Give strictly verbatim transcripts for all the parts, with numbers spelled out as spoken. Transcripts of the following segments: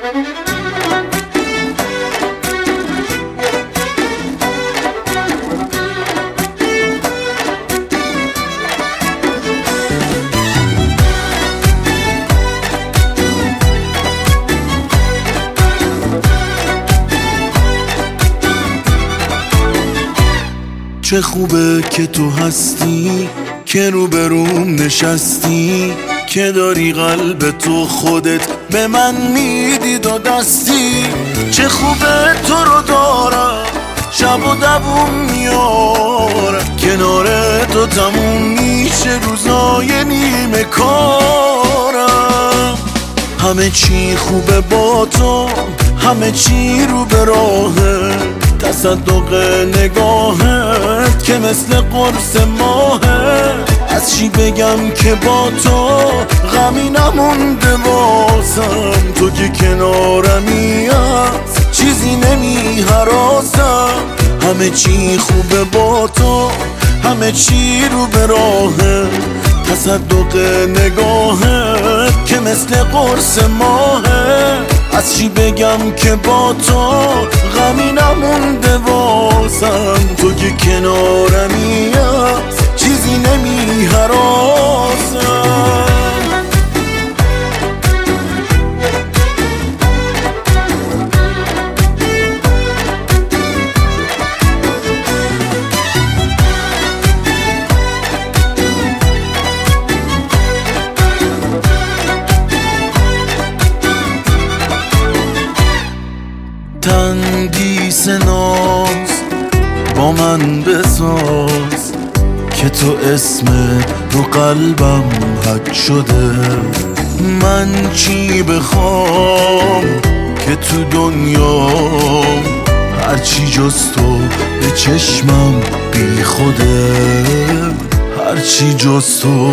چه خوبه که تو هستی، که روبروم نشستی، که داری قلب تو خودت به من میدی دو دستی. چه خوبه تو رو دارم، شب و دووم میارم، کنار تو تموم میشه روزای نیمه کارم. همه چی خوبه با تو، همه چی رو به راهه، تصدق نگاهت که مثل قرص ماهه. از چی بگم که با تو غمی نمونده واسم، تو که کنارمی از چیزی نمی هراسم. همه چی خوبه با تو، همه چی رو به راهه، تصدق نگاهت که مثل قرص ماهه. از چی بگم که با تو غمی نمونده واسم، تو که کنارمی از چیزی نمی هراسم. تندیس ناز با من بساز، که تو اسم رو قلبم حک شده. من چی بخوام که تو دنیا هرچی جز تو به چشمم بی خوده، هرچی جز تو.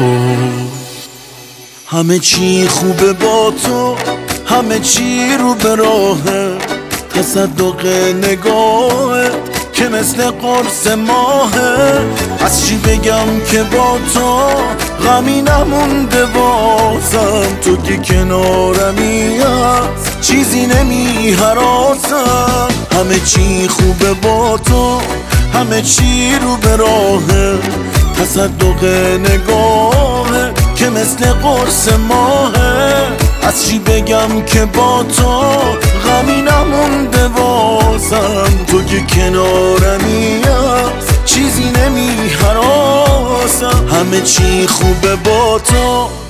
همه چی خوبه با تو، همه چی رو به راهه، تصدق نگاهت که مثل قرص ماهه. از چی بگم که با تو غمی نمونده واسم، تو که کنارمی از چیزی نمی هراسم. همه چی خوبه با تو، همه چی رو به راهه، تصدق نگاهه که مثل قرص ماهه. از چی بگم که با تو غمی نمونده واسم، تو که کنارمی از چیزی نمی هراسم. همه چی خوبه با تو،